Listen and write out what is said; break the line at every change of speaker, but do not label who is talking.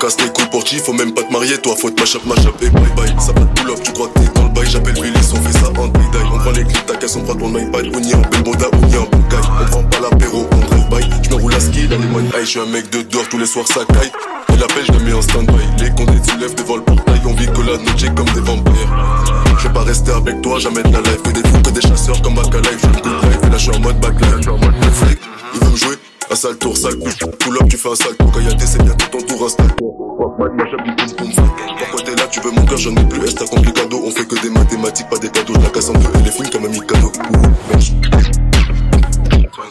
casse les couilles pour G, faut même pas te marier, toi faut te machap et bye bye. Ça va de pull up, tu crois que t'es dans le bail, j'appelle Willis, on fait ça en détail. On prend les clips, ta caisse, on prend ton iPad, on y en Belmoda, on y en Boucaille. On prend pas l'apéro, on drive by, j'me roule à ski dans les moines high, j'suis un mec de dehors, tous les soirs ça caille. Et la pêche, je la mets en stand-by, les condés se lèvent devant le portail, on vit que la noche comme des vampires. Je vais pas rester avec toi, jamais de la life, que des fous, que des chasseurs comme Aka Life. Je good life, et là j'suis en mode backlife. Le flic, il veut me jouer, un sale tour, sale coup. Pull up, tu fais un sale tour, quand y'a des c'est bientôt ton tour, installe-toi. Moi j'habite boum boum. Pourquoi t'es là, tu veux mon cœur, j'en ai plus, est complicado. On fait que des mathématiques, pas des cadeaux, je la casse en deux et les films comme un Mika.